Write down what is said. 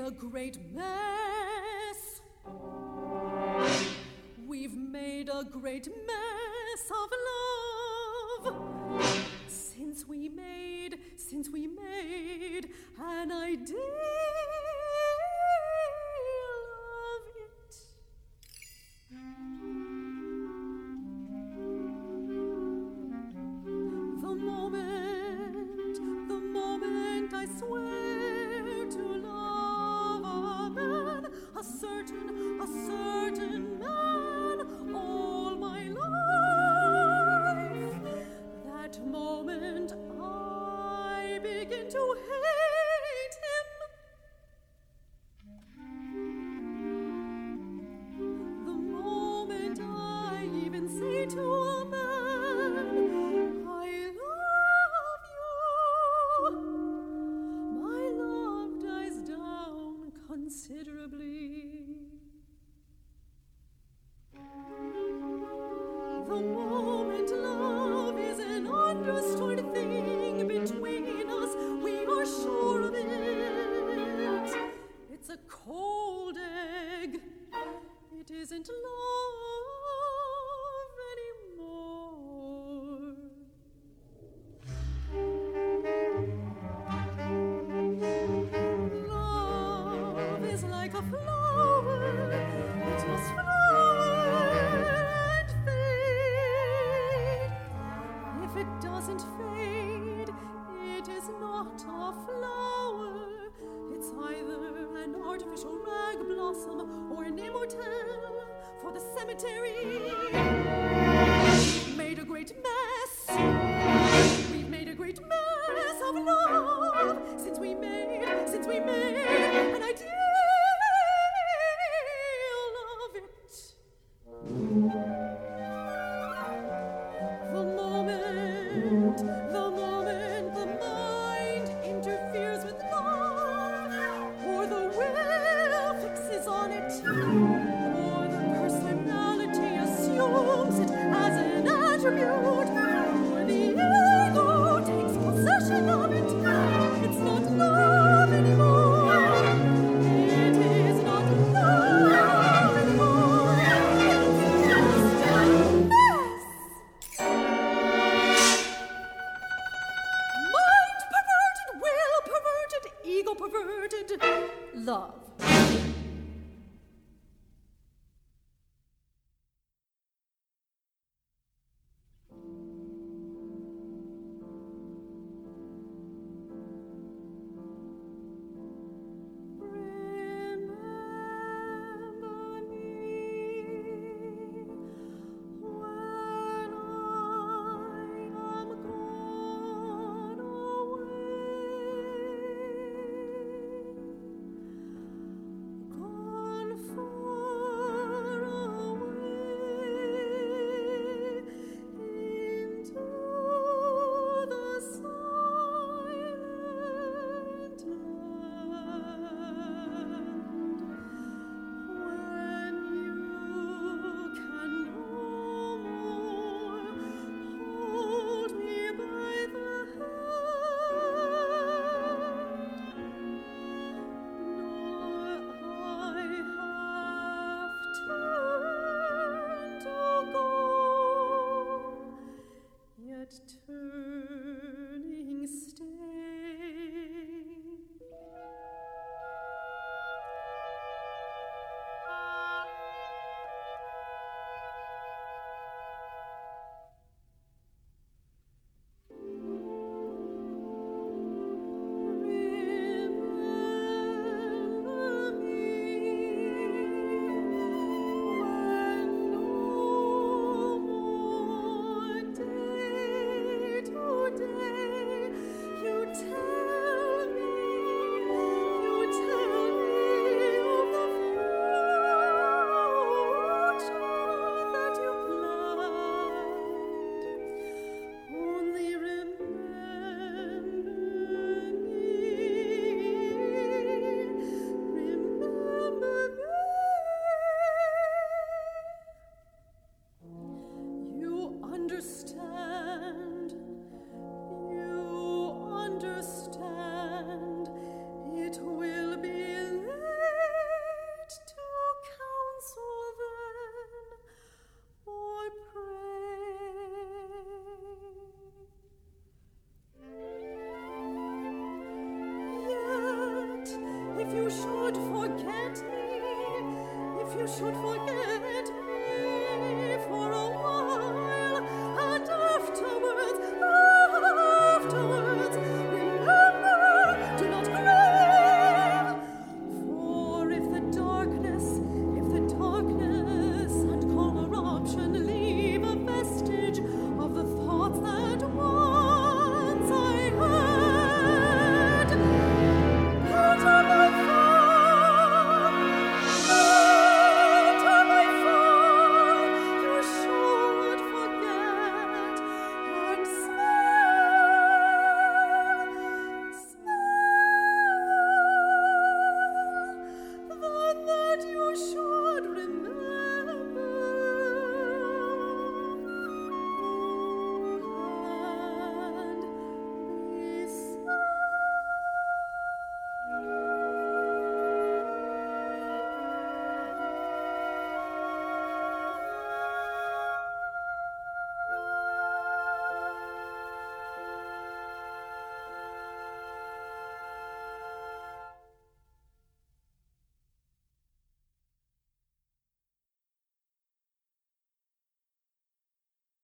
a great mess. We've made a great mess of love since we made an ideal of it. The moment I swear to love a man, a certain man, all my life, that moment I begin to hate him. The moment I even say to a man, I love you, my love dies down considerably. The moment love is an understood thing between us, we are sure of it. It's a cold egg. It isn't love anymore. Love is like a flower. It must flower and fade. If it doesn't fade, it is not a flower. It's either an artificial rag blossom or an immortelle for the cemetery. Made a great mess. We've made a great mess of love since we made an ideal of it. The moment the mind interferes with love, or the will fixes on it, or the personality assumes it as an attribute, or the ego takes possession of it, it's not love anymore. It is not love anymore. It's just a mess. Mind perverted, will perverted, ego perverted, love. Remember me when I am gone away. if you should forget me, if you should forget